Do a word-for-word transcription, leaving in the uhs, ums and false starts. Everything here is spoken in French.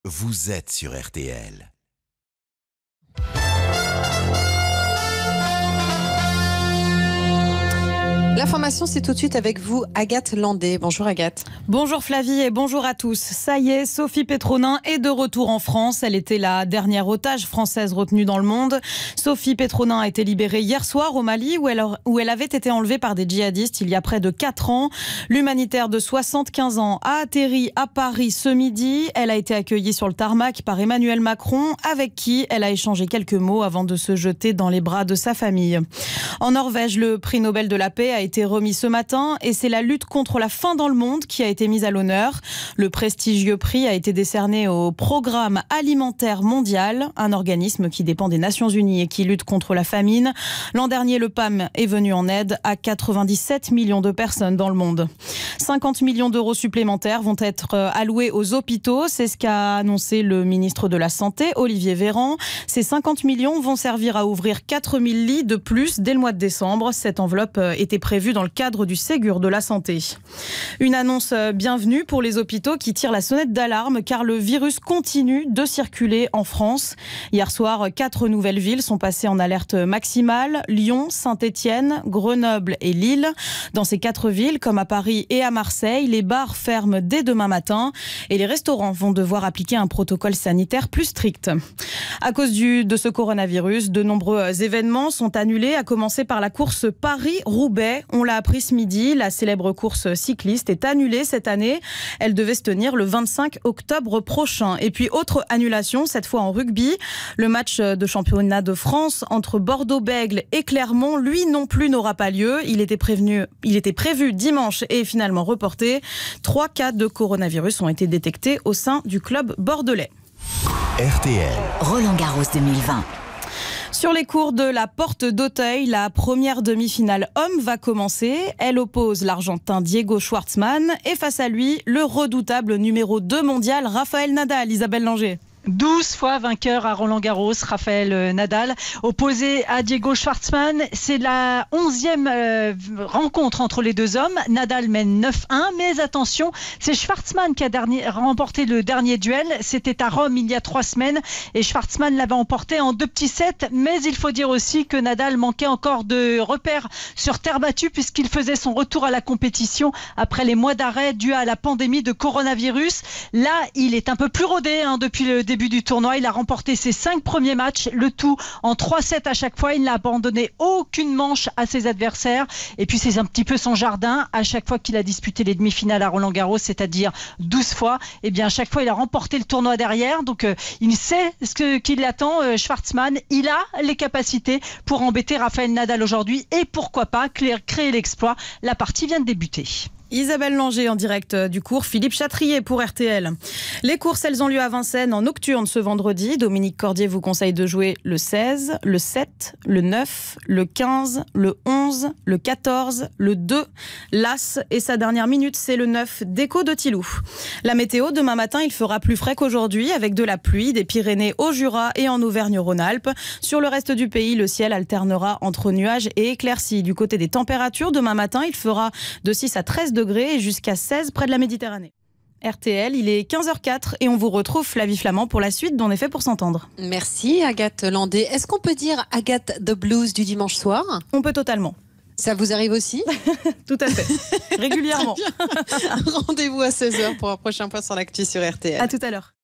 vous êtes sur R T L. L'information, c'est tout de suite avec vous, Agathe Landé. Bonjour Agathe. Bonjour Flavie et bonjour à tous. Ça y est, Sophie Petronin est de retour en France. Elle était la dernière otage française retenue dans le monde. Sophie Petronin a été libérée hier soir au Mali où elle, où elle avait été enlevée par des djihadistes il y a près de quatre ans. L'humanitaire de soixante-quinze ans a atterri à Paris ce midi. Elle a été accueillie sur le tarmac par Emmanuel Macron, avec qui elle a échangé quelques mots avant de se jeter dans les bras de sa famille. En Norvège, le prix Nobel de la paix a été remis ce matin et c'est la lutte contre la faim dans le monde qui a été mise à l'honneur. Le prestigieux prix a été décerné au Programme alimentaire mondial, un organisme qui dépend des Nations Unies et qui lutte contre la famine. L'an dernier, le P A M est venu en aide à quatre-vingt-dix-sept millions de personnes dans le monde. cinquante millions d'euros supplémentaires vont être alloués aux hôpitaux. C'est ce qu'a annoncé le ministre de la Santé, Olivier Véran. Ces cinquante millions vont servir à ouvrir quatre mille lits de plus dès le mois de décembre. Cette enveloppe était prévue dans le cadre du Ségur de la santé. Une annonce bienvenue pour les hôpitaux qui tirent la sonnette d'alarme car le virus continue de circuler en France. Hier soir, quatre nouvelles villes sont passées en alerte maximale. Lyon, Saint-Étienne, Grenoble et Lille. Dans ces quatre villes, comme à Paris et à Marseille, les bars ferment dès demain matin et les restaurants vont devoir appliquer un protocole sanitaire plus strict. À cause du, de ce coronavirus, de nombreux événements sont annulés, à commencer par la course Paris-Roubaix. On l'a appris ce midi, la célèbre course cycliste est annulée cette année. Elle devait se tenir le vingt-cinq octobre prochain. Et puis autre annulation, cette fois en rugby. Le match de championnat de France entre Bordeaux-Bègles et Clermont, lui non plus n'aura pas lieu. Il était prévenu, il était prévu dimanche et est finalement reporté. Trois cas de coronavirus ont été détectés au sein du club bordelais. R T L. Roland Garros deux mille vingt. Sur les cours de la Porte d'Auteuil, la première demi-finale homme va commencer. Elle oppose l'Argentin Diego Schwartzmann et face à lui, le redoutable numéro deux mondial Rafael Nadal. Isabelle Langer. douze fois vainqueur à Roland-Garros, Rafael Nadal, opposé à Diego Schwartzmann. C'est la onzième euh, rencontre entre les deux hommes. Nadal mène neuf un, mais attention, c'est Schwartzmann qui a dernier, remporté le dernier duel. C'était à Rome il y a trois semaines et Schwartzmann l'avait emporté en deux petits sets. Mais il faut dire aussi que Nadal manquait encore de repères sur terre battue puisqu'il faisait son retour à la compétition après les mois d'arrêt dû à la pandémie de coronavirus. Là, il est un peu plus rodé hein, depuis le début du tournoi. Il a remporté ses cinq premiers matchs, le tout en trois sets à chaque fois. Il n'a abandonné aucune manche à ses adversaires. Et puis c'est un petit peu son jardin. À chaque fois qu'il a disputé les demi-finales à Roland-Garros, c'est-à-dire douze fois, et bien à chaque fois il a remporté le tournoi derrière. Donc euh, il sait ce que, qu'il attend, euh, Schwartzmann. Il a les capacités pour embêter Rafael Nadal aujourd'hui et pourquoi pas créer l'exploit. La partie vient de débuter. Isabelle Langer en direct du cours Philippe Chatrier pour R T L. Les courses, elles ont lieu à Vincennes en nocturne ce vendredi. Dominique Cordier vous conseille de jouer le seize, le sept, le neuf, le quinze, le onze, le quatorze, le deux, l'As et sa dernière minute, c'est le neuf d'Echo de Tilou. La météo, demain matin, il fera plus frais qu'aujourd'hui avec de la pluie des Pyrénées au Jura et en Auvergne-Rhône-Alpes. Sur le reste du pays, le ciel alternera entre nuages et éclaircies. Du côté des températures, demain matin, il fera de six à treize degrés et jusqu'à seize près de la Méditerranée. R T L, il est quinze heures quatre et on vous retrouve Flavie Flamand pour la suite d'On est fait pour s'entendre. Merci Agathe Landé. Est-ce qu'on peut dire Agathe the Blues du dimanche soir ? On peut totalement. Ça vous arrive aussi ? Tout à fait. Régulièrement. Rendez-vous à seize heures pour un prochain point sur l'actu sur R T L. À tout à l'heure.